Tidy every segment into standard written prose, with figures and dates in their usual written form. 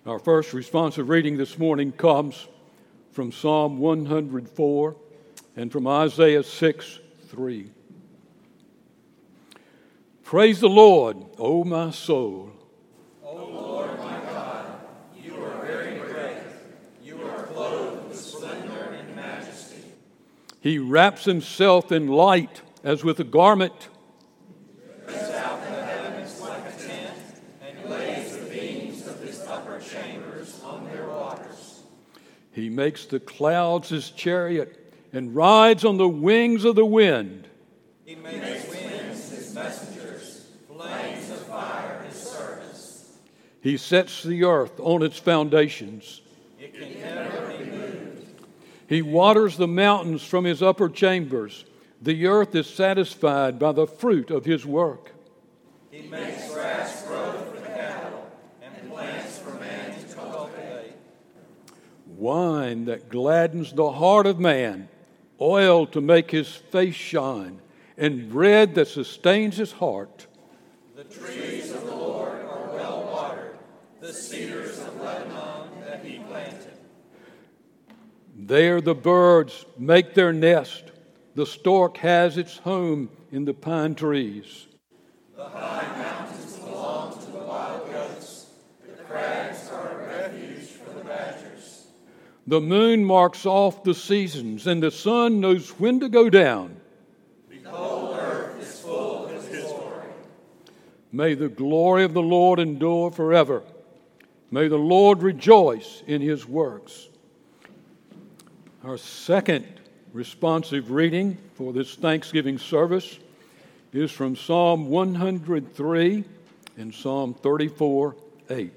Our first responsive reading this morning comes from Psalm 104 and from Isaiah 6:3. Praise the Lord, O my soul. O Lord my God, you are very great. You are clothed with splendor and majesty. He wraps himself in light as with a garment. Spreads out the heavens like a tent, and lays the beams of his upper chambers on their waters. He makes the clouds his chariot and rides on the wings of the wind. He makes winds his messengers, flames of fire his servants. He sets the earth on its foundations. It can never be moved. He waters the mountains from his upper chambers. The earth is satisfied by the fruit of his work. He makes grass grow for cattle and plants for man to cultivate. Wine that gladdens the heart of man, oil to make his face shine, and bread that sustains his heart. The trees of the Lord are well watered, the cedars of Lebanon that he planted. There the birds make their nest. The stork has its home in the pine trees. The high mountains belong to the wild goats. The crags are a refuge for the badgers. The moon marks off the seasons, and the sun knows when to go down. The whole earth is full of his glory. May the glory of the Lord endure forever. May the Lord rejoice in his works. Our second responsive reading for this Thanksgiving service is from Psalm 103 and Psalm 34:8.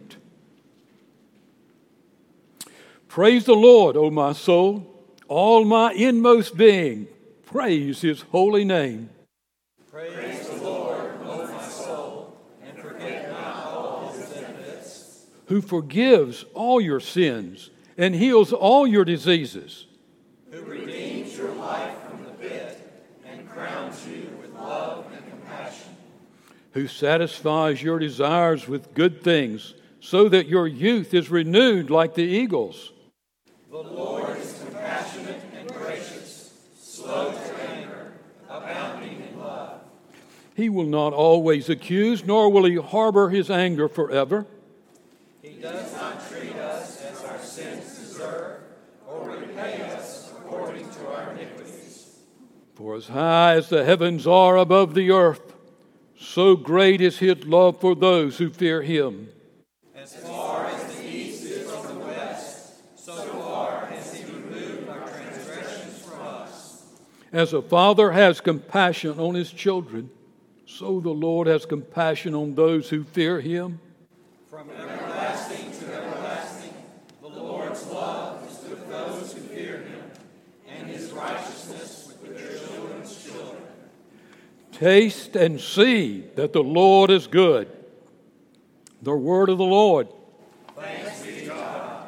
Praise the Lord, O my soul, all my inmost being, praise his holy name. Praise the Lord, O my soul, and forget not all his benefits. Who forgives all your sins and heals all your diseases. Who redeems your life from the pit and crowns you with love and compassion. Who satisfies your desires with good things so that your youth is renewed like the eagles. The Lord is compassionate and gracious, slow to anger, abounding in love. He will not always accuse, nor will he harbor his anger forever. He does not treat us as our sins deserve, or repay us according to our iniquities. For as high as the heavens are above the earth, so great is his love for those who fear him. As far as the east is from the west, so far has he removed our transgressions from us. As a father has compassion on his children, so the Lord has compassion on those who fear him. From everlasting to everlasting, the Lord's love is with those who fear him, and his righteousness with their children's children. Taste and see that the Lord is good. The word of the Lord. Thanks be to God.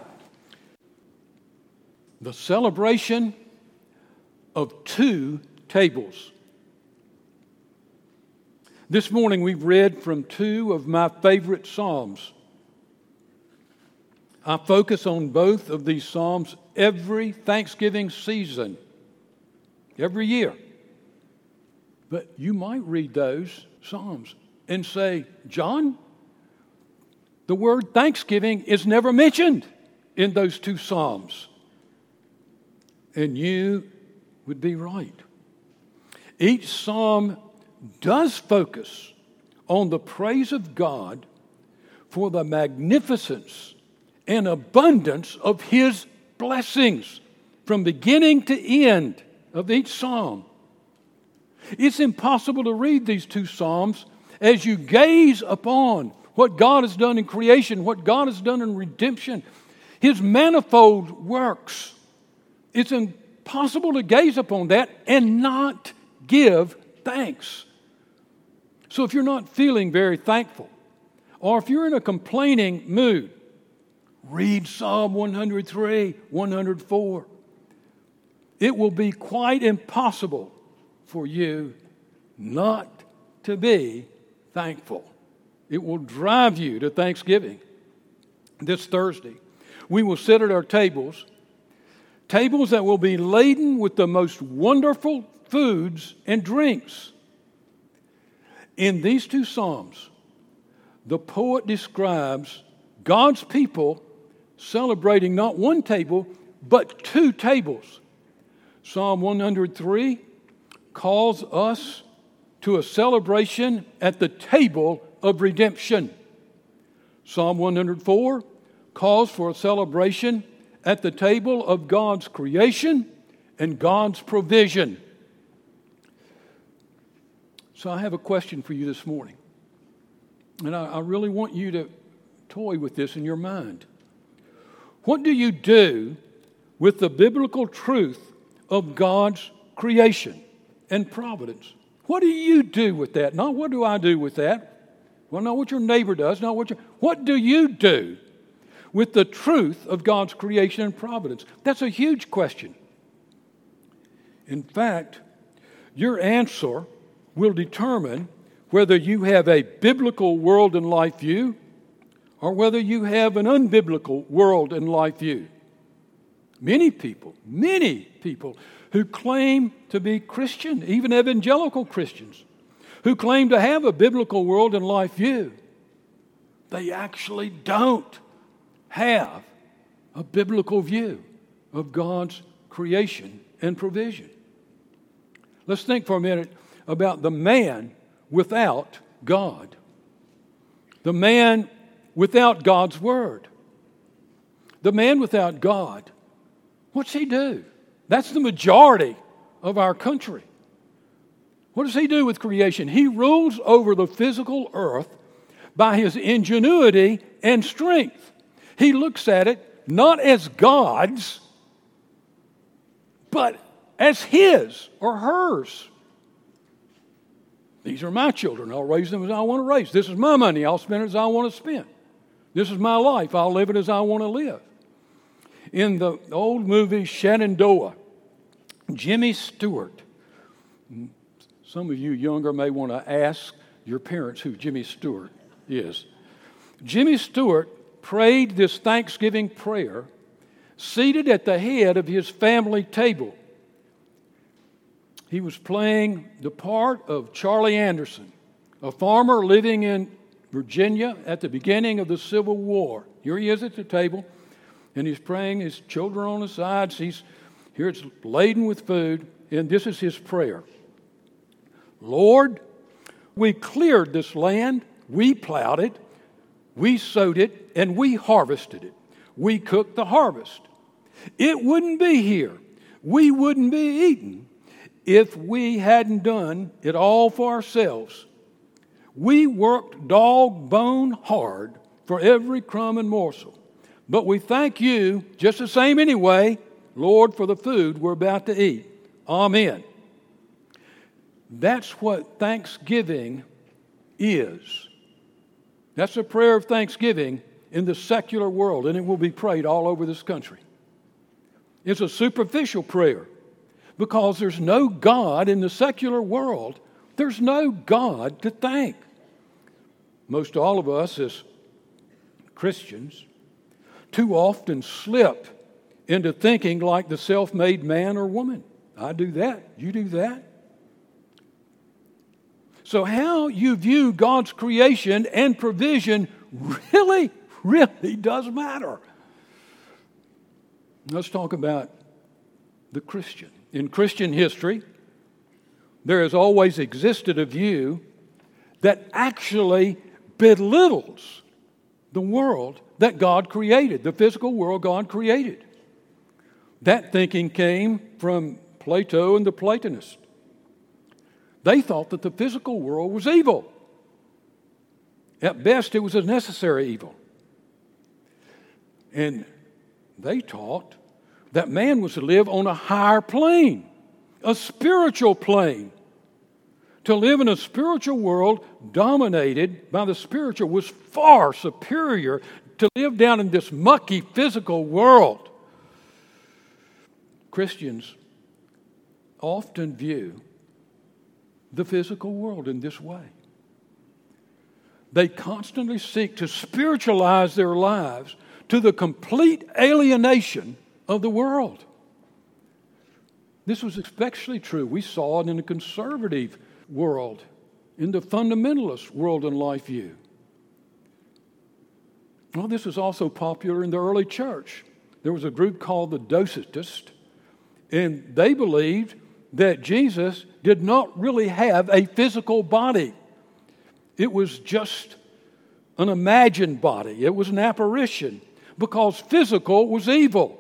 The celebration of two tables. This morning we've read from two of my favorite Psalms. I focus on both of these Psalms every Thanksgiving season, every year. But you might read those Psalms and say, John, the word Thanksgiving is never mentioned in those two Psalms. And you would be right. Each Psalm does focus on the praise of God for the magnificence and abundance of his blessings from beginning to end of each Psalm. It's impossible to read these two Psalms as you gaze upon what God has done in creation, what God has done in redemption, his manifold works. It's impossible to gaze upon that and not give thanks. So if you're not feeling very thankful, or if you're in a complaining mood, read Psalm 103, 104. It will be quite impossible for you not to be thankful. It will drive you to thanksgiving. this Thursday, we will sit at our tables that will be laden with the most wonderful foods and drinks. In these two Psalms, the poet describes God's people celebrating not one table, but two tables. Psalm 103 calls us to a celebration at the table of redemption. Psalm 104 calls for a celebration at the table of God's creation and God's provision. So I have a question for you this morning. And I really want you to toy with this in your mind. What do you do with the biblical truth of God's creation and providence? What do you do with that? Not what do I do with that? Well, not what your neighbor does. What do you do with the truth of God's creation and providence? That's a huge question. In fact, your answer will determine whether you have a biblical world and life view or whether you have an unbiblical world and life view. Many people who claim to be Christian, even evangelical Christians, who claim to have a biblical world and life view, they actually don't have a biblical view of God's creation and provision. Let's think for a minute about the man without God. The man without God's Word. The man without God, what's he do? That's the majority of our country. What does he do with creation? He rules over the physical earth by his ingenuity and strength. He looks at it not as God's, but as his or hers. These are my children. I'll raise them as I want to raise. This is my money. I'll spend it as I want to spend. This is my life. I'll live it as I want to live. In the old movie Shenandoah, Jimmy Stewart, some of you younger may want to ask your parents who Jimmy Stewart is. Jimmy Stewart prayed this Thanksgiving prayer seated at the head of his family table. He was playing the part of Charlie Anderson, a farmer living in Virginia at the beginning of the Civil War. Here he is at the table, and he's praying, his children on the sides. Here it's laden with food, and this is his prayer. Lord, we cleared this land, we plowed it, we sowed it, and we harvested it. We cooked the harvest. It wouldn't be here. We wouldn't be eaten if we hadn't done it all for ourselves. We worked dog bone hard for every crumb and morsel. But we thank you just the same anyway, Lord, for the food we're about to eat. Amen. That's what Thanksgiving is. That's a prayer of thanksgiving in the secular world, and it will be prayed all over this country. It's a superficial prayer because there's no God in the secular world. There's no God to thank. Most all of us as Christians too often slip into thinking like the self-made man or woman. I do that. You do that. So how you view God's creation and provision really does matter. Let's talk about the Christian. In Christian history, there has always existed a view that actually belittles the world that God created, the physical world God created. That thinking came from Plato and the Platonists. They thought that the physical world was evil. At best, it was a necessary evil. And they taught that man was to live on a higher plane, a spiritual plane. To live in a spiritual world dominated by the spiritual was far superior to live down in this mucky physical world. Christians often view the physical world in this way. They constantly seek to spiritualize their lives to the complete alienation of the world. This was especially true. We saw it in the conservative world, in the fundamentalist world and life view. Well, this was also popular in the early church. There was a group called the Docetists, and they believed that Jesus did not really have a physical body. It was just an imagined body. It was an apparition because physical was evil.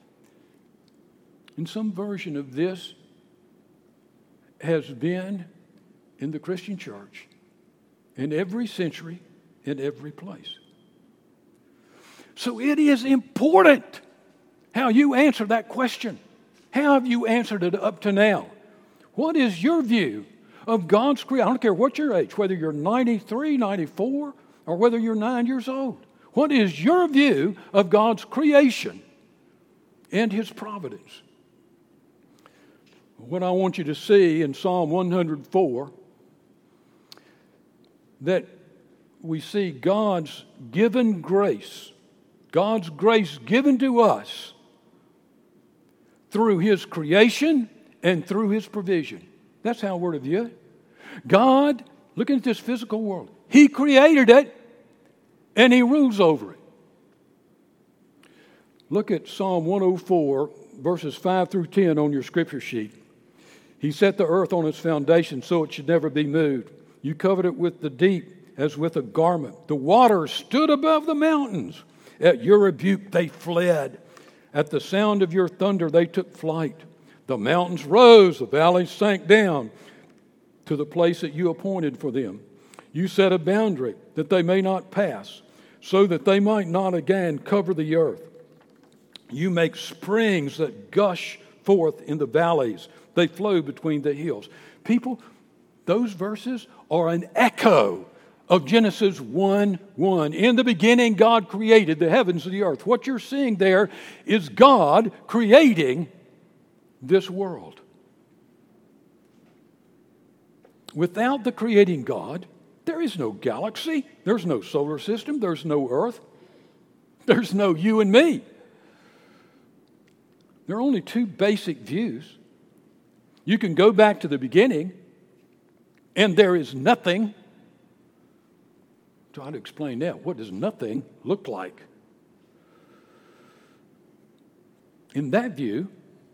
And some version of this has been in the Christian church in every century, in every place. So it is important how you answer that question. How have you answered it up to now? What is your view of God's creation? I don't care what your age, whether you're 93, 94, or whether you're 9 years old. What is your view of God's creation and His providence? What I want you to see in Psalm 104, that we see God's given grace, God's grace given to us through His creation and through His provision. That's how we're to view it. God, looking at this physical world, He created it and He rules over it. Look at Psalm 104, verses 5 through 10 on your scripture sheet. He set the earth on its foundation so it should never be moved. You covered it with the deep as with a garment. The waters stood above the mountains. At your rebuke they fled. At the sound of your thunder they took flight. The mountains rose, the valleys sank down to the place that you appointed for them. You set a boundary that they may not pass, so that they might not again cover the earth. You make springs that gush forth in the valleys. They flow between the hills. People, those verses are an echo of Genesis 1:1. In the beginning, God created the heavens and the earth. What you're seeing there is God creating this world. Without the creating God, there is no galaxy, there's no solar system, there's no earth, there's no you and me. There are only two basic views. You can go back to the beginning, and there is nothing. Try to explain that. What does nothing look like? In that view,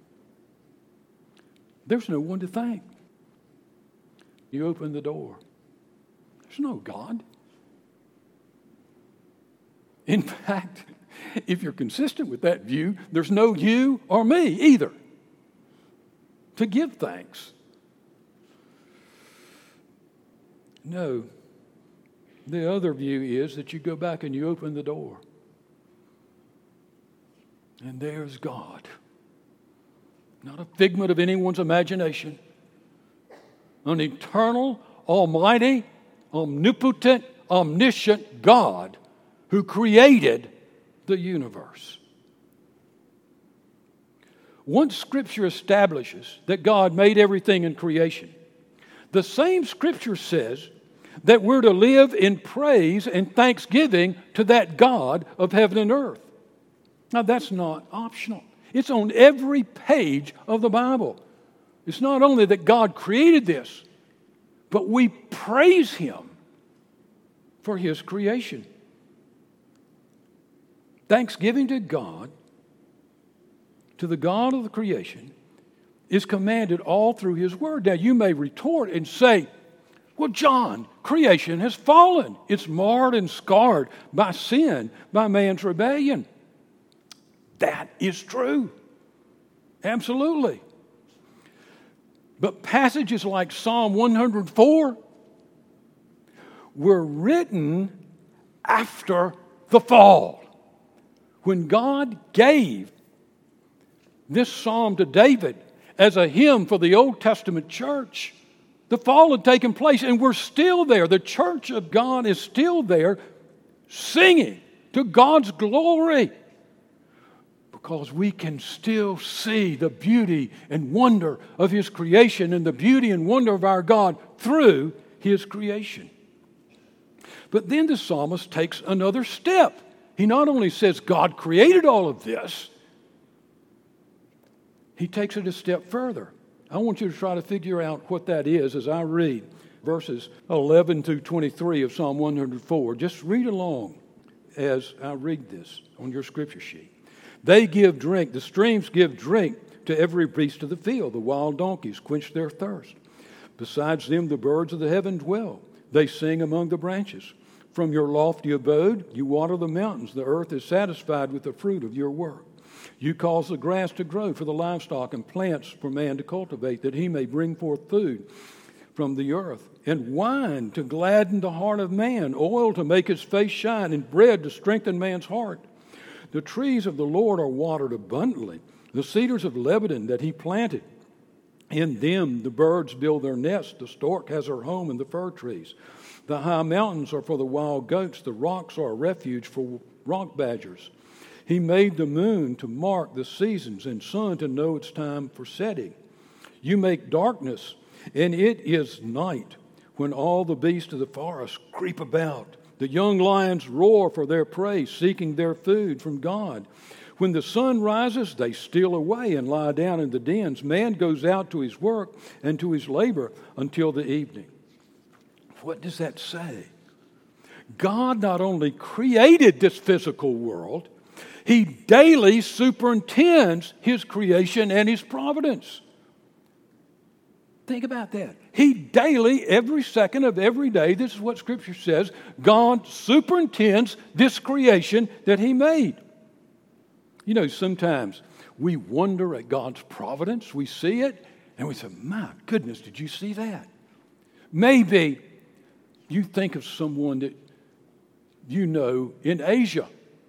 there's no one to thank. You open the door. There's no God. In fact, if you're consistent with that view, there's no you or me either to give thanks. No. The other view is that you go back and you open the door. And there's God. Not a figment of anyone's imagination. An eternal, almighty, omnipotent, omniscient God who created the universe. Once Scripture establishes that God made everything in creation, the same Scripture says that we're to live in praise and thanksgiving to that God of heaven and earth. Now, that's not optional. It's on every page of the Bible. It's not only that God created this, but we praise Him for His creation. Thanksgiving to God, to the God of the creation, is commanded all through His Word. Now, you may retort and say, well, John, creation has fallen. It's marred and scarred by sin, by man's rebellion. That is true. Absolutely. But passages like Psalm 104 were written after the fall. When God gave this psalm to David as a hymn for the Old Testament church, the fall had taken place, and we're still there. The church of God is still there singing to God's glory, because we can still see the beauty and wonder of His creation and the beauty and wonder of our God through His creation. But then the psalmist takes another step. He not only says God created all of this, he takes it a step further. I want you to try to figure out what that is as I read verses 11 through 23 of Psalm 104. Just read along as I read this on your scripture sheet. They give drink, the streams give drink to every beast of the field. The wild donkeys quench their thirst. Besides them, the birds of the heaven dwell. They sing among the branches. From your lofty abode, you water the mountains. The earth is satisfied with the fruit of your work. You cause the grass to grow for the livestock and plants for man to cultivate, that he may bring forth food from the earth, and wine to gladden the heart of man, oil to make his face shine, and bread to strengthen man's heart. The trees of the Lord are watered abundantly, the cedars of Lebanon that he planted. In them the birds build their nests, the stork has her home in the fir trees. The high mountains are for the wild goats, the rocks are a refuge for rock badgers. He made the moon to mark the seasons and sun to know its time for setting. You make darkness, and it is night, when all the beasts of the forest creep about. The young lions roar for their prey, seeking their food from God. When the sun rises, they steal away and lie down in the dens. Man goes out to his work and to his labor until the evening. What does that say? God not only created this physical world, he daily superintends his creation and his providence. Think about that. He daily, every second of every day, this is what Scripture says, God superintends this creation that he made. You know, sometimes we wonder at God's providence. We see it, and we say, my goodness, did you see that? Maybe you think of someone that you know in Asia,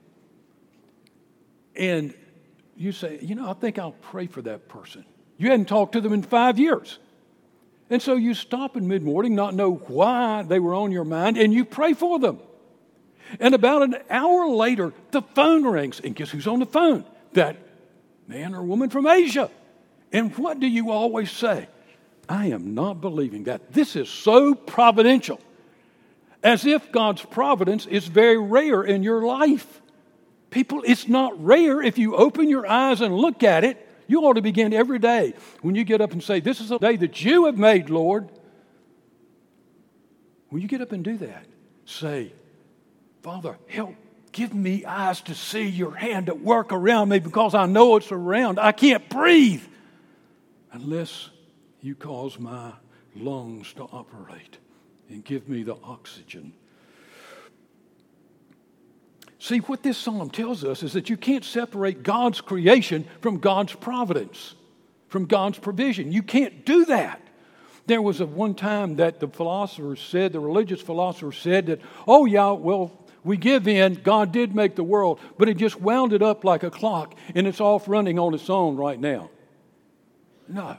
and you say, I think I'll pray for that person. You hadn't talked to them in 5 years. And so you stop in mid-morning, not know why they were on your mind, and you pray for them. And about an hour later, the phone rings. And guess who's on the phone? That man or woman from Asia. And what do you always say? I am not believing that. This is so providential. As if God's providence is very rare in your life. People, it's not rare. If you open your eyes and look at it, you ought to begin every day when you get up and say, this is a day that you have made, Lord. When you get up and do that, say, Father, help, give me eyes to see your hand at work around me, because I know it's around. I can't breathe unless you cause my lungs to operate and give me the oxygen. See, what this psalm tells us is that you can't separate God's creation from God's providence, from God's provision. You can't do that. There was one time that the religious philosophers said that, oh yeah, well, we give in, God did make the world, but he just wound it up like a clock and it's off running on its own right now. No.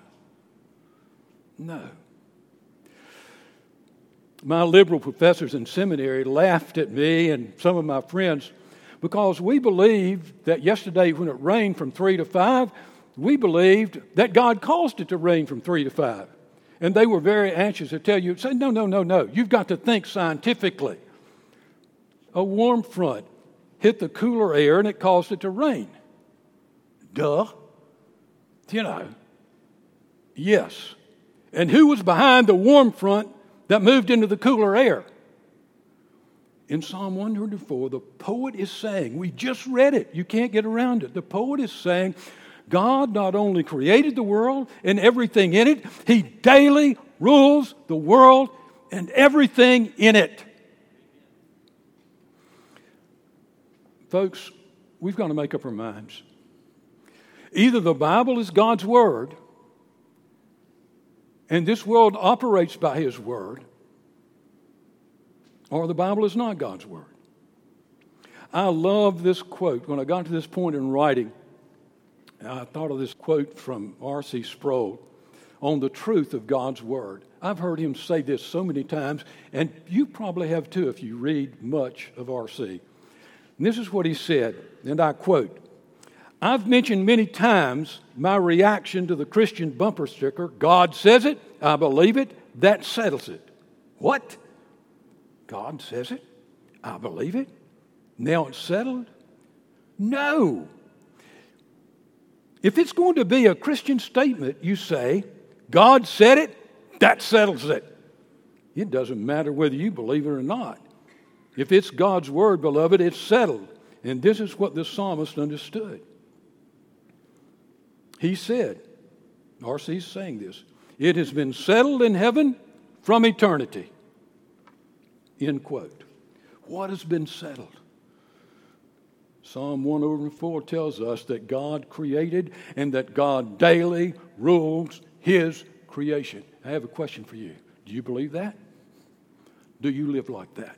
My liberal professors in seminary laughed at me and some of my friends because we believed that yesterday when it rained from 3 to 5, we believed that God caused it to rain from 3 to 5. And they were very anxious to tell you, say, no. You've got to think scientifically. A warm front hit the cooler air and it caused it to rain. Duh. Yes. And who was behind the warm front that moved into the cooler air? In Psalm 104, the poet is saying, we just read it, you can't get around it. The poet is saying, God not only created the world and everything in it, he daily rules the world and everything in it. Folks, we've got to make up our minds. Either the Bible is God's Word, and this world operates by His Word, or the Bible is not God's Word. I love this quote. When I got to this point in writing, I thought of this quote from R.C. Sproul on the truth of God's Word. I've heard him say this so many times, and you probably have too if you read much of R.C. And this is what he said, and I quote, I've mentioned many times my reaction to the Christian bumper sticker, God says it, I believe it, that settles it. What? God says it? I believe it. Now it's settled. No. If it's going to be a Christian statement, you say, God said it, that settles it. It doesn't matter whether you believe it or not. If it's God's word, beloved, it's settled. And this is what the psalmist understood. He said, R.C.'s saying this, it has been settled in heaven from eternity. End quote. What has been settled? Psalm 104 tells us that God created and that God daily rules His creation. I have a question for you. Do you believe that? Do you live like that?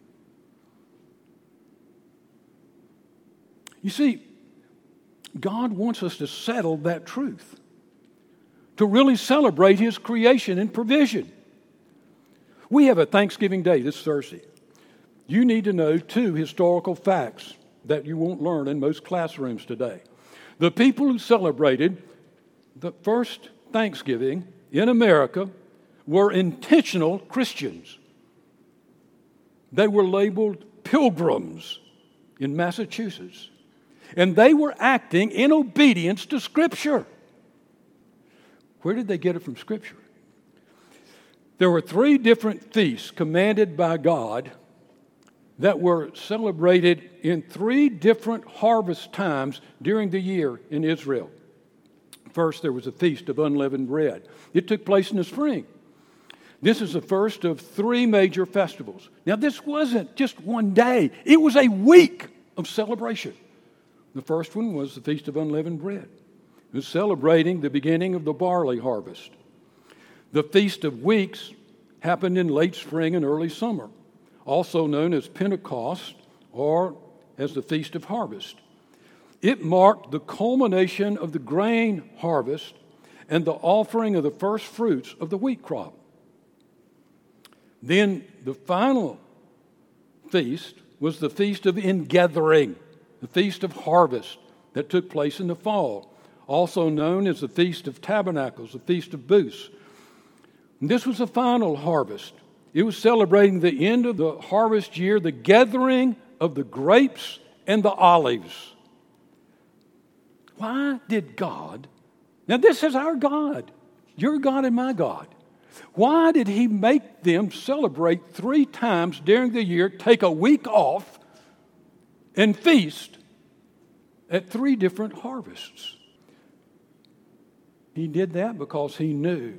You see, God wants us to settle that truth, to really celebrate His creation and provision. We have a Thanksgiving Day this Thursday. You need to know 2 historical facts that you won't learn in most classrooms today. The people who celebrated the first Thanksgiving in America were intentional Christians. They were labeled pilgrims in Massachusetts, and they were acting in obedience to Scripture. Where did they get it from Scripture? There were 3 different feasts commanded by God that were celebrated in 3 different harvest times during the year in Israel. First, there was a feast of unleavened bread. It took place in the spring. This is the first of 3 major festivals. Now, this wasn't just one day. It was a week of celebration. The first one was the Feast of Unleavened Bread. It was celebrating the beginning of the barley harvest. The Feast of Weeks happened in late spring and early summer, also known as Pentecost or as the Feast of Harvest. It marked the culmination of the grain harvest and the offering of the first fruits of the wheat crop. Then the final feast was the Feast of Ingathering, the Feast of Harvest that took place in the fall, also known as the Feast of Tabernacles, the Feast of Booths. And this was the final harvest. It was celebrating the end of the harvest year, the gathering of the grapes and the olives. Why did God, now this is our God, your God and my God. Why did He make them celebrate 3 times during the year, take a week off, and feast at 3 different harvests? He did that because He knew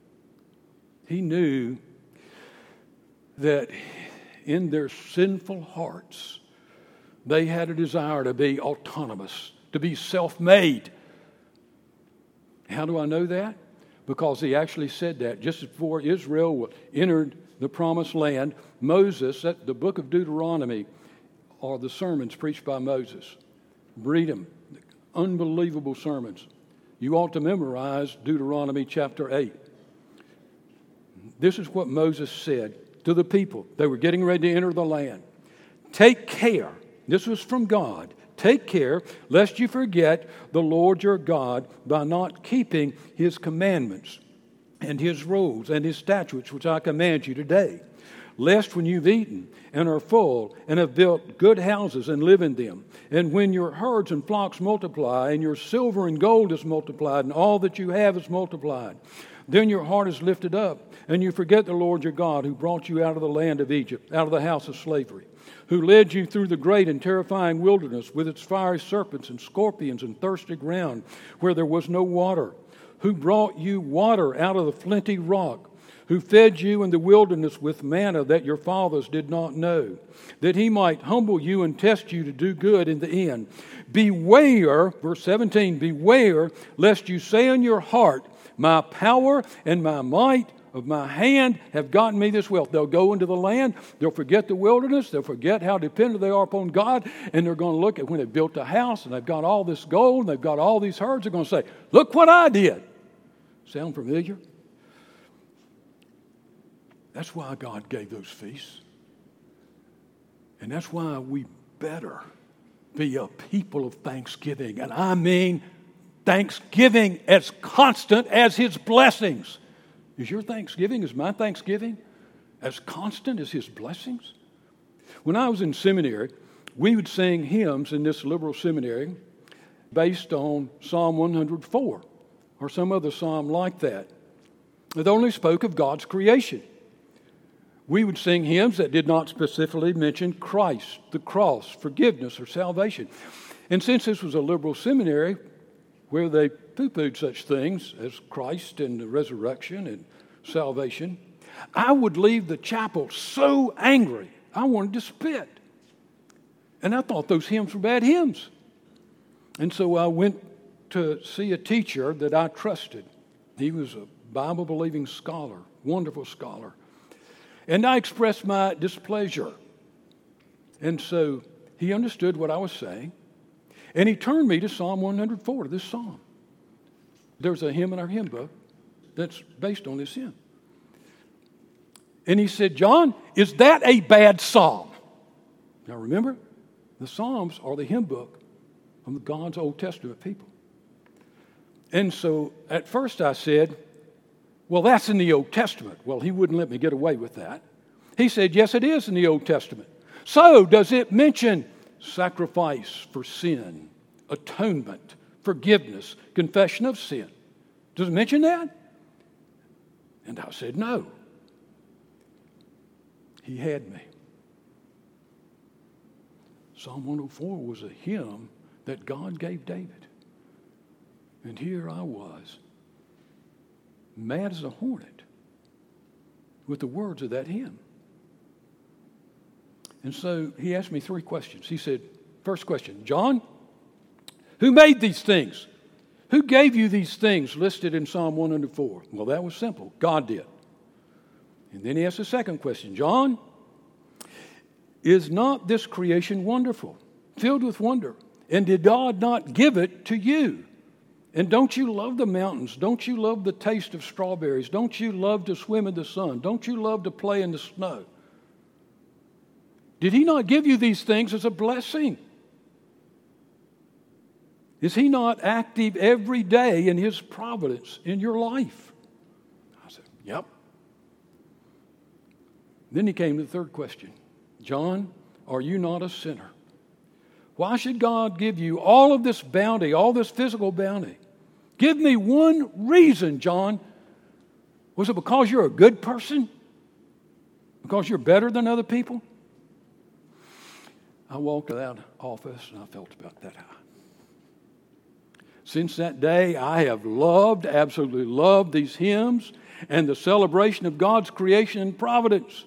that in their sinful hearts, they had a desire to be autonomous, to be self-made. How do I know that? Because He actually said that just before Israel entered the promised land. Moses, at the book of Deuteronomy, are the sermons preached by Moses. Read them. Unbelievable sermons. You ought to memorize Deuteronomy chapter 8. This is what Moses said to the people. They were getting ready to enter the land. Take care. This was from God. Take care lest you forget the Lord your God by not keeping His commandments and His rules and His statutes, which I command you today. Lest when you've eaten and are full and have built good houses and live in them, and when your herds and flocks multiply and your silver and gold is multiplied and all that you have is multiplied, then your heart is lifted up and you forget the Lord your God who brought you out of the land of Egypt, out of the house of slavery, who led you through the great and terrifying wilderness with its fiery serpents and scorpions and thirsty ground where there was no water, who brought you water out of the flinty rock, who fed you in the wilderness with manna that your fathers did not know, that He might humble you and test you to do good in the end. Beware, verse 17, beware lest you say in your heart, my power and my might of my hand have gotten me this wealth. They'll go into the land, they'll forget the wilderness, they'll forget how dependent they are upon God, and they're going to look at when they built a house and they've got all this gold and they've got all these herds, they're going to say, look what I did. Sound familiar? That's why God gave those feasts. And that's why we better be a people of thanksgiving. And I mean thanksgiving as constant as His blessings. Is your thanksgiving, is my thanksgiving as constant as His blessings? When I was in seminary, we would sing hymns in this liberal seminary based on Psalm 104 or some other psalm like that. It only spoke of God's creation. We would sing hymns that did not specifically mention Christ, the cross, forgiveness, or salvation. And since this was a liberal seminary where they poo-pooed such things as Christ and the resurrection and salvation, I would leave the chapel so angry I wanted to spit. And I thought those hymns were bad hymns. And so I went to see a teacher that I trusted. He was a Bible-believing scholar, wonderful scholar. And I expressed my displeasure. And so he understood what I was saying. And he turned me to Psalm 104, to this psalm. There's a hymn in our hymn book that's based on this hymn. And he said, John, is that a bad psalm? Now remember, the Psalms are the hymn book of God's Old Testament people. And so at first I said, well, that's in the Old Testament. Well, he wouldn't let me get away with that. He said, yes, it is in the Old Testament. So does it mention sacrifice for sin, atonement, forgiveness, confession of sin? Does it mention that? And I said, no. He had me. Psalm 104 was a hymn that God gave David. And here I was, mad as a hornet with the words of that hymn. And so he asked me 3 questions. He said, first question, John, who made these things? Who gave you these things listed in Psalm 104? Well, that was simple. God did. And then he asked the second question, John, is not this creation wonderful, filled with wonder? And did God not give it to you? And don't you love the mountains? Don't you love the taste of strawberries? Don't you love to swim in the sun? Don't you love to play in the snow? Did he not give you these things as a blessing? Is he not active every day in his providence in your life? I said, yep. Then he came to the third question. John, are you not a sinner? Why should God give you all of this bounty, all this physical bounty? Give me one reason, John. Was it because you're a good person? Because you're better than other people? I walked out of that office and I felt about that high. Since that day, I have loved, absolutely loved these hymns and the celebration of God's creation and providence.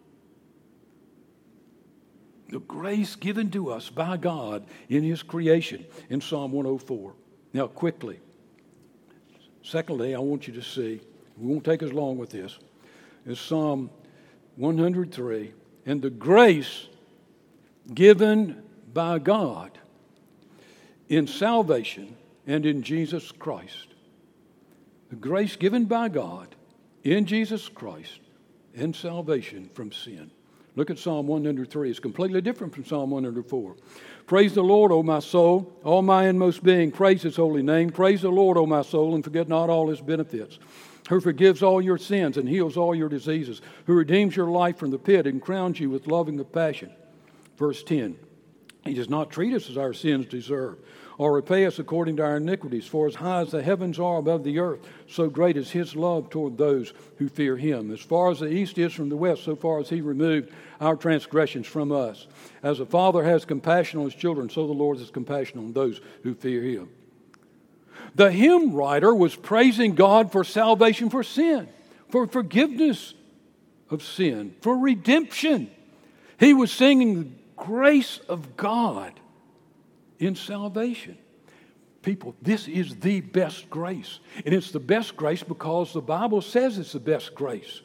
The grace given to us by God in his creation in Psalm 104. Now, quickly. Secondly, I want you to see, we won't take as long with this, is Psalm 103, and the grace given by God in salvation and in Jesus Christ. The grace given by God in Jesus Christ in salvation from sin. Look at Psalm 103. It's completely different from Psalm 104. Praise the Lord, O my soul, all my inmost being. Praise his holy name. Praise the Lord, O my soul, and forget not all his benefits. Who forgives all your sins and heals all your diseases. Who redeems your life from the pit and crowns you with loving compassion. Verse 10. He does not treat us as our sins deserve, or repay us according to our iniquities. For as high as the heavens are above the earth, so great is his love toward those who fear him. As far as the east is from the west, so far as he removed our transgressions from us. As a father has compassion on his children, so the Lord has compassion on those who fear him. The hymn writer was praising God for salvation for sin, for forgiveness of sin, for redemption. He was singing the grace of God in salvation. People, this is the best grace. And it's the best grace because the Bible says it's the best grace.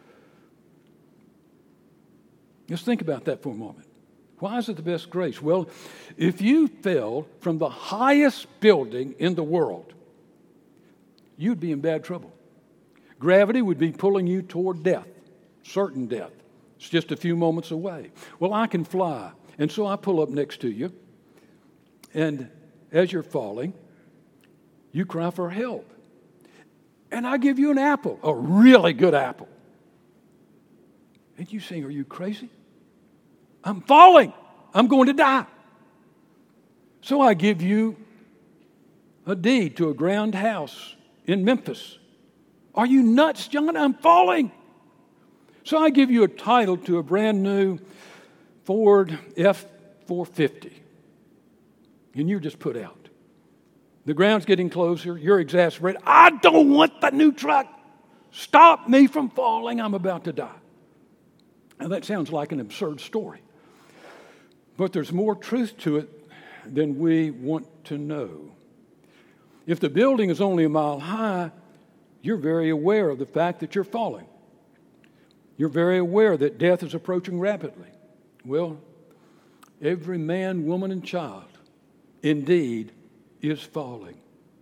Just think about that for a moment. Why is it the best grace? Well, if you fell from the highest building in the world, you'd be in bad trouble. Gravity would be pulling you toward death, certain death. It's just a few moments away. Well, I can fly, and so I pull up next to you, and as you're falling, you cry for help. And I give you an apple, a really good apple. And you say, are you crazy? I'm falling. I'm going to die. So I give you a deed to a ground house in Memphis. Are you nuts, John? I'm falling. So I give you a title to a brand new Ford F-450. And you're just put out. The ground's getting closer. You're exasperated. I don't want the new truck. Stop me from falling. I'm about to die. Now that sounds like an absurd story. But there's more truth to it than we want to know. If the building is only a mile high, you're very aware of the fact that you're falling. You're very aware that death is approaching rapidly. Well, every man, woman, and child indeed is falling.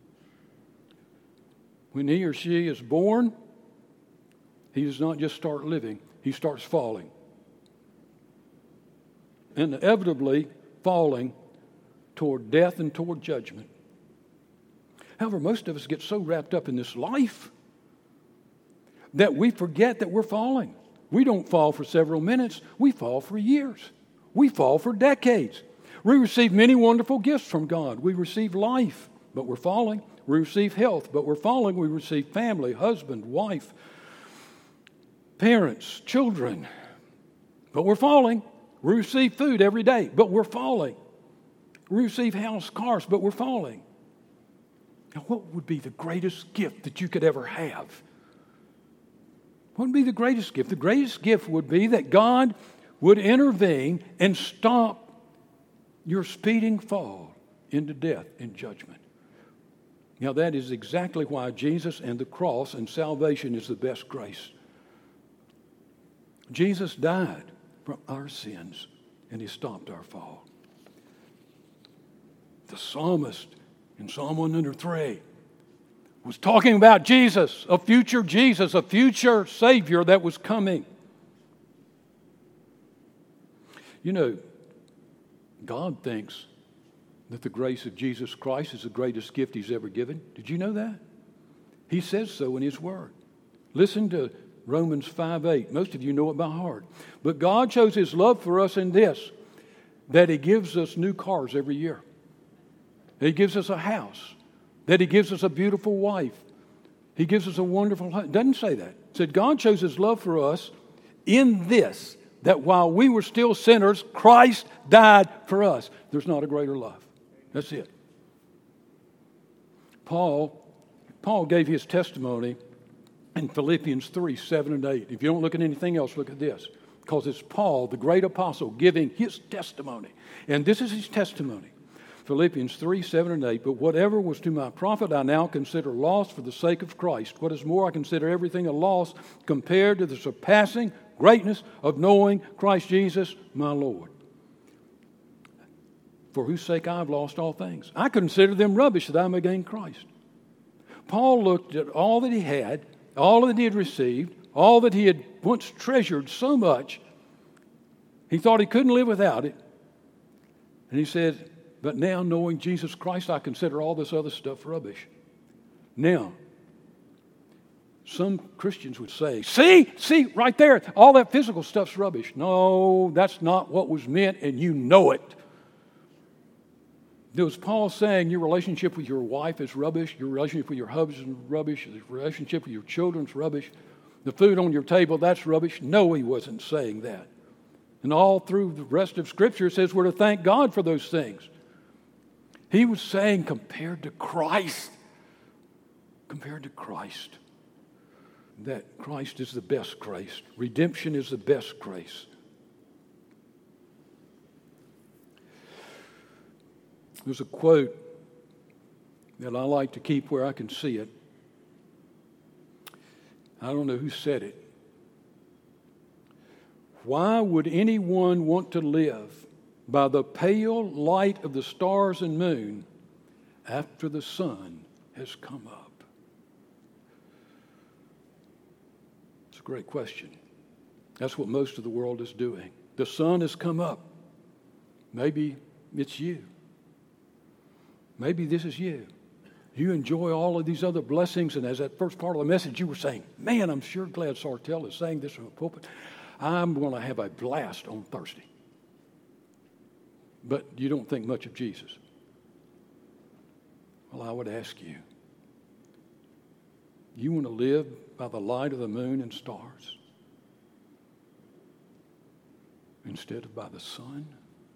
When he or she is born, he does not just start living, he starts falling. Inevitably falling toward death and toward judgment. However, most of us get so wrapped up in this life that we forget that we're falling. We don't fall for several minutes. We fall for years. We fall for decades. We receive many wonderful gifts from God. We receive life, but we're falling. We receive health, but we're falling. We receive family, husband, wife, parents, children, but we're falling. We receive food every day, but we're falling. We receive house, cars, but we're falling. Now, what would be the greatest gift that you could ever have? What would be the greatest gift? The greatest gift would be that God would intervene and stop your speeding fall into death and judgment. Now, that is exactly why Jesus and the cross and salvation is the best grace. Jesus died for our sins, and he stopped our fall. The psalmist in Psalm 103 was talking about Jesus, a future Savior that was coming. You know, God thinks that the grace of Jesus Christ is the greatest gift he's ever given. Did you know that? He says so in his word. Listen to Romans 5:8. Most of you know it by heart. But God shows his love for us in this, that he gives us new cars every year. He gives us a house. That he gives us a beautiful wife. He gives us a wonderful husband. It doesn't say that. It said God shows his love for us in this, that while we were still sinners, Christ died for us. There's not a greater love. That's it. Paul gave his testimony in Philippians 3:7 and 8. If you don't look at anything else, look at this. Because it's Paul, the great apostle, giving his testimony. And this is his testimony. Philippians 3:7 and 8. But whatever was to my profit, I now consider loss for the sake of Christ. What is more, I consider everything a loss compared to the surpassing greatness of knowing Christ Jesus, my Lord. For whose sake I have lost all things. I consider them rubbish that I may gain Christ. Paul looked at all that he had, all that he had received, all that he had once treasured so much, he thought he couldn't live without it. And he said, but now knowing Jesus Christ, I consider all this other stuff rubbish. Now, some Christians would say, see, right there, all that physical stuff's rubbish. No, that's not what was meant, and you know it. Was Paul saying your relationship with your wife is rubbish, your relationship with your husband is rubbish, your relationship with your children is rubbish, the food on your table, that's rubbish? No, he wasn't saying that. And all through the rest of Scripture it says we're to thank God for those things. He was saying compared to Christ, that Christ is the best grace. Redemption is the best grace. There's a quote that I like to keep where I can see it. I don't know who said it. Why would anyone want to live by the pale light of the stars and moon after the sun has come up? It's a great question. That's what most of the world is doing. The sun has come up. Maybe it's you. Maybe this is you. You enjoy all of these other blessings, and as that first part of the message you were saying, man, I'm sure glad Sartell is saying this from the pulpit. I'm going to have a blast on Thursday. but you don't think much of Jesus. Well, I would ask you, you want to live by the light of the moon and stars instead of by the sun?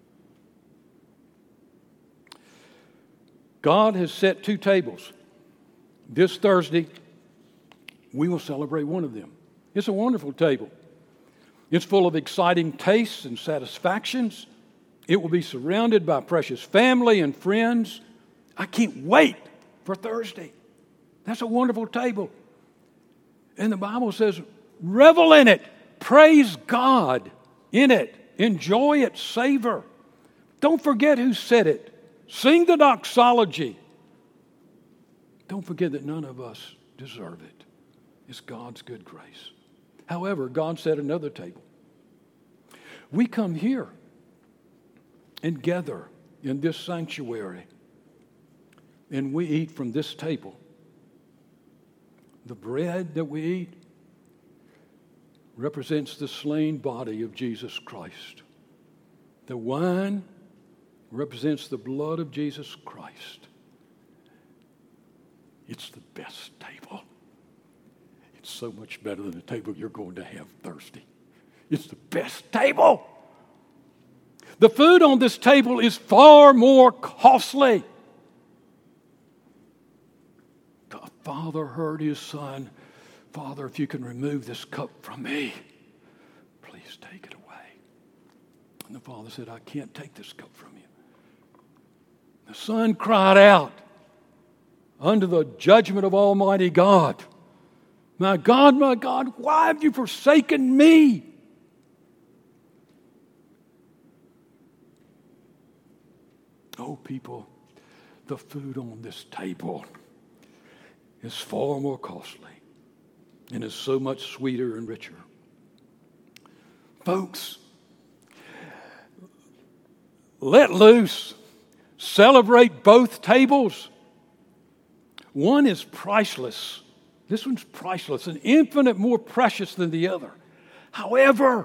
God has set 2 tables. This Thursday, we will celebrate one of them. It's a wonderful table. It's full of exciting tastes and satisfactions. It will be surrounded by precious family and friends. I can't wait for Thursday. That's a wonderful table. And the Bible says, revel in it. Praise God in it. Enjoy it. Savor. Don't forget who said it. Sing the doxology. Don't forget that none of us deserve it. It's God's good grace. However, God set another table. We come here and gather in this sanctuary, and we eat from this table. The bread that we eat represents the slain body of Jesus Christ. The wine represents the blood of Jesus Christ. It's the best table. It's so much better than the table you're going to have Thursday. It's the best table. The food on this table is far more costly. The father heard his son, Father, if you can remove this cup from me, please take it away. And the father said, I can't take this cup from you. The son cried out under the judgment of Almighty God, my God, why have you forsaken me? Oh, people, the food on this table is far more costly and is so much sweeter and richer. Folks, let loose. Celebrate both tables. One is priceless. This one's priceless and infinite more precious than the other. However,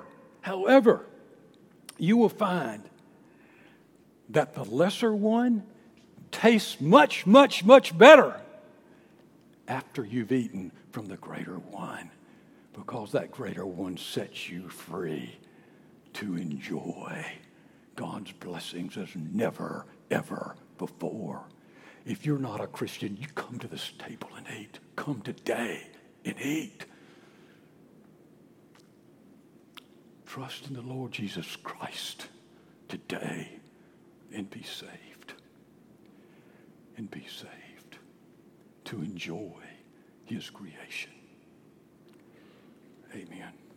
you will find that the lesser one tastes much, much, much better after you've eaten from the greater one, because that greater one sets you free to enjoy God's blessings as never, ever before. If you're not a Christian, you come to this table and eat. Come today and eat. Trust in the Lord Jesus Christ today and be saved. And be saved to enjoy His creation. Amen.